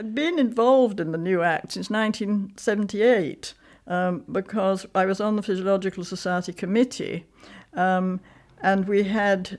I'd been involved in the new Act since 1978 because I was on the Physiological Society committee, and we had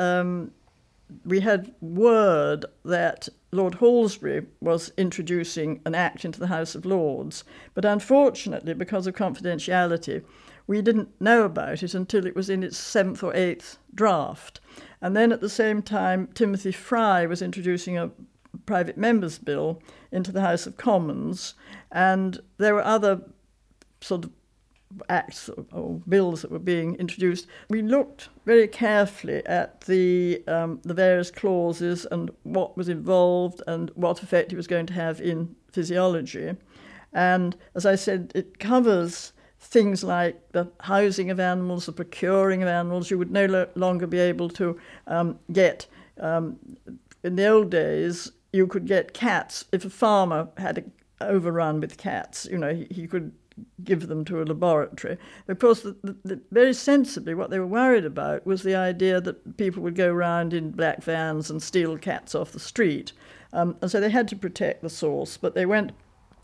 word that Lord Halsbury was introducing an act into the House of Lords, but unfortunately, because of confidentiality, we didn't know about it until it was in its 7th or 8th draft. And then at the same time, Timothy Fry was introducing a private member's bill into the House of Commons, and there were other sort of acts or bills that were being introduced. We looked very carefully at the various clauses and what was involved and what effect it was going to have in physiology. And as I said, it covers things like the housing of animals, the procuring of animals. You would no longer be able to get, in the old days, you could get cats. If a farmer had an overrun with cats, he could give them to a laboratory. Of course, very sensibly, what they were worried about was the idea that people would go around in black vans and steal cats off the street. And so they had to protect the source, but they went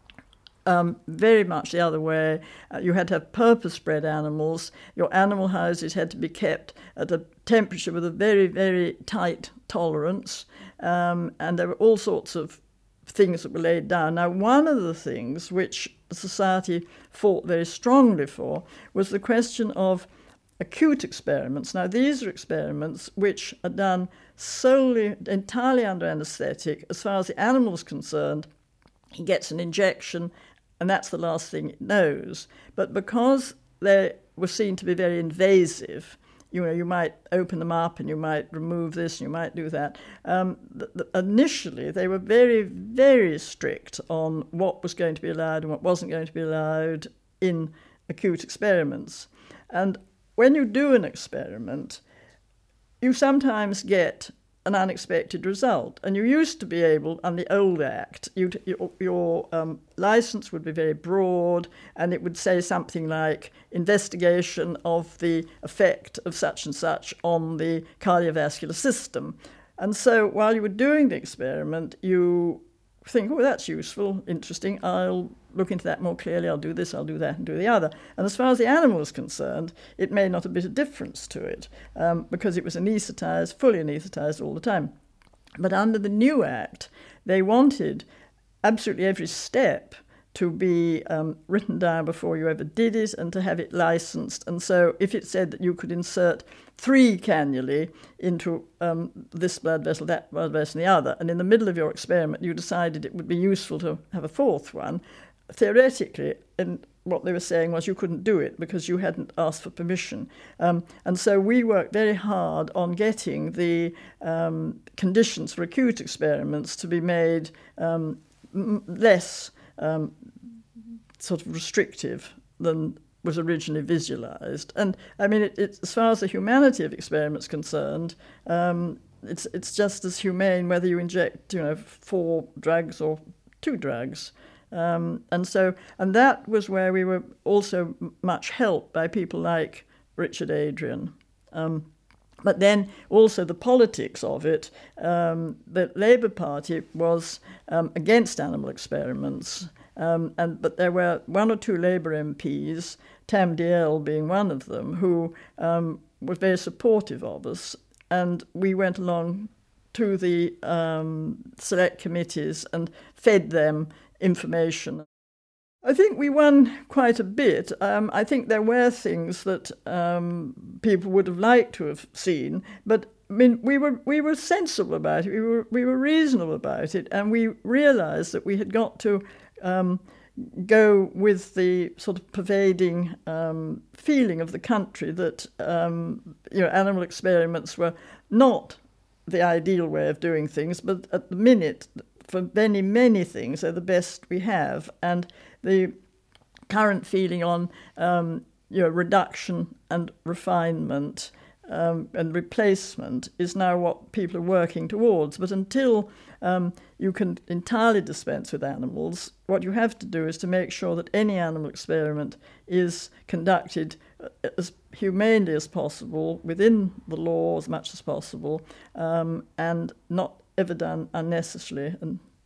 very much the other way. You had to have purpose-bred animals. Your animal houses had to be kept at a temperature with a very, very tight tolerance, and there were all sorts of things that were laid down. Now, one of the things which the Society fought very strongly for was the question of acute experiments. Now, these are experiments which are done entirely under anaesthetic. As far as the animal is concerned, he gets an injection, and that's the last thing it knows. But because they were seen to be very invasive, you might open them up and you might remove this and you might do that. Initially, they were very, very strict on what was going to be allowed and what wasn't going to be allowed in acute experiments. And when you do an experiment, you sometimes get an unexpected result. And you used to be able, on the old Act, your licence would be very broad, and it would say something like investigation of the effect of such and such on the cardiovascular system. And so while you were doing the experiment, you think, oh, that's useful, interesting, I'll look into that more clearly, I'll do this, I'll do that, and do the other. And as far as the animal is concerned, it made not a bit of difference to it, because it was anaesthetised, fully anaesthetised all the time. But under the new Act, they wanted absolutely every step to be written down before you ever did it and to have it licensed. And so if it said that you could insert 3 cannulae into this blood vessel, that blood vessel, and the other, and in the middle of your experiment you decided it would be useful to have a 4th one, theoretically, and what they were saying was you couldn't do it because you hadn't asked for permission. And so we worked very hard on getting the conditions for acute experiments to be made less sort of restrictive than was originally visualised. And I mean, as far as the humanity of experiments concerned, it's just as humane whether you inject 4 drugs or 2 drugs. And that was where we were also much helped by people like Richard Adrian. But then also the politics of it. The Labour Party was against animal experiments, but there were 1 or 2 Labour MPs, Tam Dalyell being one of them, who was very supportive of us, and we went along to the select committees and fed them information. I think we won quite a bit. I think there were things that people would have liked to have seen, but I mean, we were sensible about it. We were reasonable about it, and we realised that we had got to go with the sort of pervading feeling of the country that animal experiments were not the ideal way of doing things, but at the minute, for many, many things, they're the best we have. And the current feeling on reduction and refinement and replacement is now what people are working towards. But until you can entirely dispense with animals, what you have to do is to make sure that any animal experiment is conducted as humanely as possible, within the law as much as possible, and not ever done unnecessarily. And